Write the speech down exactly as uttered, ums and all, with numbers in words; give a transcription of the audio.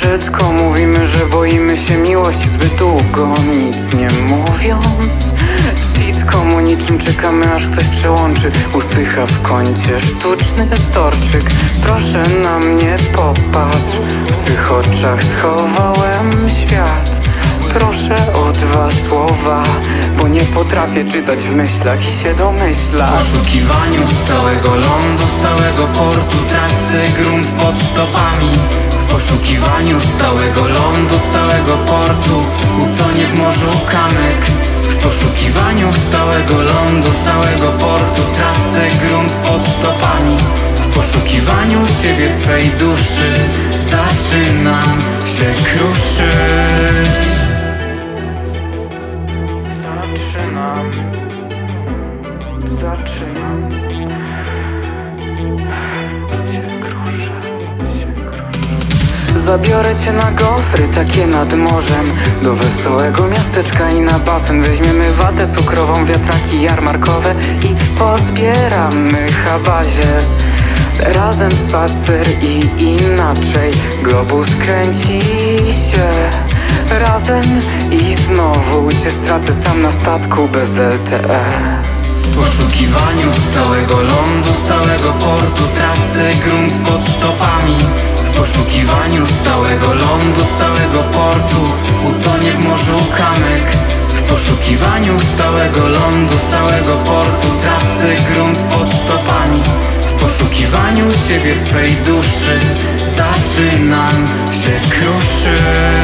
Brzydko mówimy, że boimy się miłości zbyt długo, nic nie mówiąc. Sitcomu niczym czekamy, aż ktoś przełączy. Usycha w kącie sztuczny storczyk. Proszę na mnie popatrz, w twych oczach schowałem świat. Proszę o dwa słowa, bo nie potrafię czytać w myślach i się domyślać. W poszukiwaniu stałego lądu, stałego portu tracę grunt pod stopami. W poszukiwaniu stałego lądu, stałego portu utonię w morzu kamyk. W poszukiwaniu stałego lądu, stałego portu tracę grunt pod stopami. W poszukiwaniu siebie w twej duszy zaczynam się kruszyć. Zaczynam, zaczynam się kruszę, się kruszę. Zabiorę cię na gofry, takie nad morzem, do wesołego miasteczka i na basen. Weźmiemy watę cukrową, wiatraki jarmarkowe i pozbieramy chabazie. Razem spacer i inaczej globus kręci się. Razem i znowu cię stracę sam na statku bez L T E. W poszukiwaniu stałego lądu, stałego portu tracę grunt pod stopami. W poszukiwaniu stałego lądu, stałego portu utonię w morzu kamyk. W poszukiwaniu stałego lądu, stałego portu tracę grunt pod stopami. W poszukiwaniu siebie w twej duszy zaczynam się kruszyć.